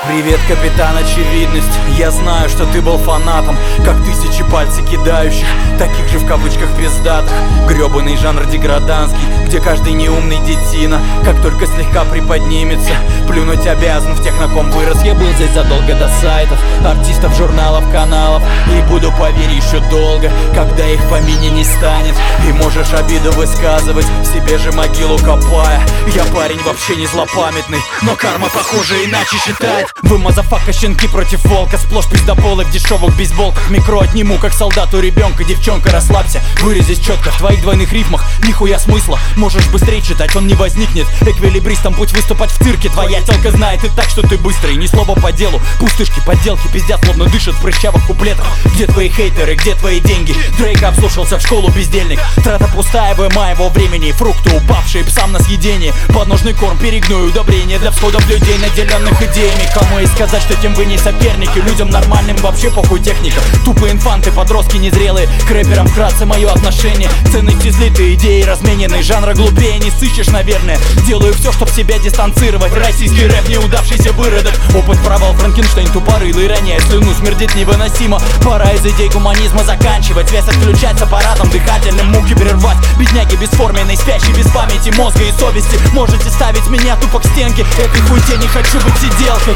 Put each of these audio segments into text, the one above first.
Привет, капитан Очевидность. Я знаю, что ты был фанатом, как тысячи пальцев кидающих, таких же в кавычках пиздатых. Гребаный жанр деграданский, где каждый неумный детина, как только слегка приподнимется, плюнуть обязан в тех, на ком вырос. Я был здесь задолго до сайтов, артистов, журналов, каналов, и буду, поверь, еще долго, когда их в помине не станет. И можешь обиду высказывать, в себе же могилу копая. Я парень вообще не злопамятный, но карма, похоже, иначе считает. Вы, мазафака, щенки против волка, сплошь пиздополы в дешевых бейсболках. Микро отниму, как солдату ребенка. Девчонка, расслабься, вырезись четко. В твоих двойных рифмах нихуя смысла. Можешь быстрее читать, он не возникнет. Эквилибристом будь выступать в цирке. Твоя телка знает и так, что ты быстрый. Ни слова по делу, пустышки, подделки, пиздят, словно дышат в прыщавых куплетах. Где твои хейтеры, где твои деньги? Дрейк обслушался в школу, бездельник. Трата пустая, моего времени. Фрукты упавшие псам на съедение. Подножный корм, перегной удобрение для всходов людей, наделенных идеями. Кому и сказать, что тем вы не соперники? Людям нормальным вообще похуй техника. Тупые инфанты, подростки незрелые. К рэперам вкратце мое отношение. Ценности злитые, идеи размененные. Жанра глупее не сыщешь, наверное. Делаю все, чтоб себя дистанцировать. Российский рэп неудавшийся выродок. Опыт провал, Франкенштейн тупорылый. Роняя слюну, смердит невыносимо. Пора из идей гуманизма заканчивать. Связь отключать с аппаратом дыхательным. Муки прервать. Бедняги бесформенные, спящие без памяти, мозга и совести. Можете ставить меня тупо к стенке. Этой хуйте не хочу быть сиделкой.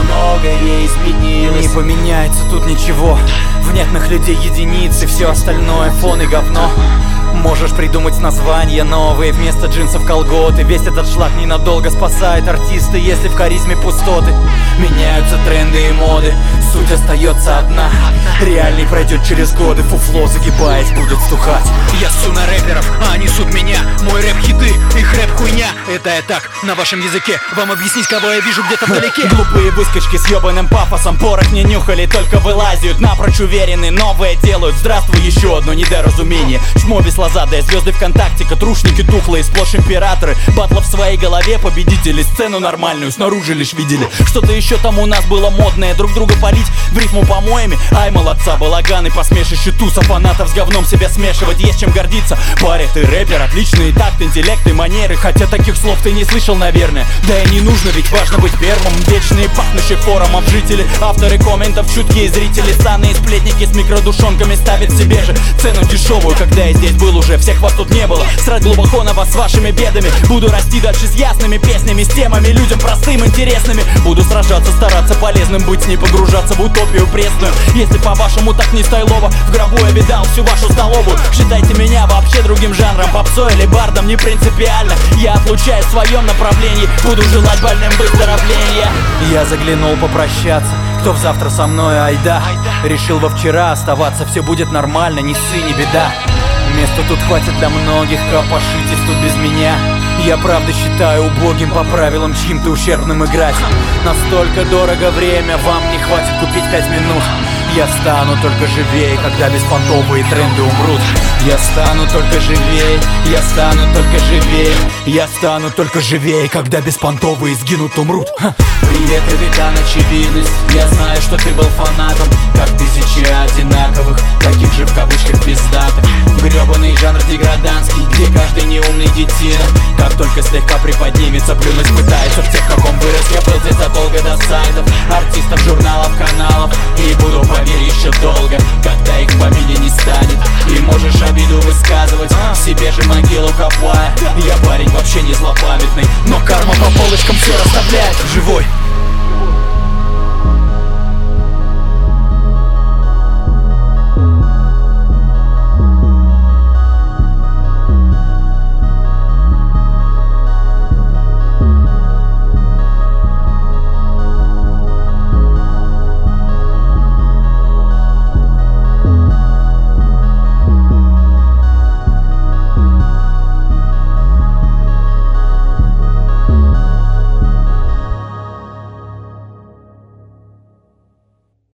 Многое изменилось. Не поменяется тут ничего. Внятных людей единицы, все остальное фон и говно. Можешь придумать названия новые вместо джинсов колготы. Весь этот шлак ненадолго спасает артиста, если в харизме пустоты. Меняются тренды и моды, суть остается одна. Реальный пройдет через годы, фуфло, загибаясь, будет стухать. Я ссу на рэперов, а они ссут меня. Мой рэп хиты, их рэп хуйня. Это я так, на вашем языке. Вам объяснить, кого я вижу где-то вдалеке. Глупые выскочки с ебаным пафосом. Порох не нюхали, только вылазят. Напрочь уверены, новое делают. Здравствуй, еще одно недоразумение. Чмо беслозадое, звезды ВКонтакте, катрушники тухлые, сплошь императоры. Батлов в своей голове, победители. Сцену нормальную снаружи лишь видели. Что-то еще там у нас было модное, друг друга палить в рифму помоями. Ай, молодца, балаганы, посмешище туса. Фанатов с говном себя смешивать, есть чем гордиться. Паря, ты рэпер, отличный такт, интеллект и манеры. Хотя таких слов ты не слышал, наверное. Да и не нужно, ведь важно быть первым. Вечные пахнущие форумов жители, авторы комментов, чуткие зрители. Станные сплетники с микродушонками ставят себе же цену дешевую. Когда я здесь был уже, всех вас тут не было. Срать глубоко на вас с вашими бедами. Буду расти дальше с ясными песнями, с темами людям простым, интересными. Буду сражаться, стараться полезным быть, не погружаться в утопию пресную. Если по-вашему так не стайлово, в гробу я видал всю вашу столовую. Считайте меня вообще другим жанром, попсой или бардом, не принципиально. Я отлучаюсь в своем направлении, буду желать больным выздоровления. Я заглянул попрощаться, кто завтра со мной, айда. Решил во вчера оставаться, все будет нормально, не ссы, не беда. Места тут хватит для многих, копошитесь тут без меня. Я правда считаю убогим по правилам чьим-то ущербным играть. Настолько дорого время, вам не хватит купить 5 минут. Я стану только живее, когда беспонтовые тренды умрут. Я стану только живее, я стану только живее. Я стану только живее, когда беспонтовые сгинут, умрут. Привет, капитан Очевидность. Я знаю, что ты был фанатом, как тысячи одинаковых, таких же в кавычках пиздатых. Гребаный жанр деграданский, где каждый неумный детина, как только слегка приподнимется, плюнуть пытается в тех, в каком вырос. Я был здесь задолго до сайтов, артистов, журналов, каналов. И буду, поверь, еще долго, когда их в помине не станет. И можешь обиду высказывать, в себе же могилу копая. Я парень вообще не злопамятный, но карма по полочкам все расставляет. Живой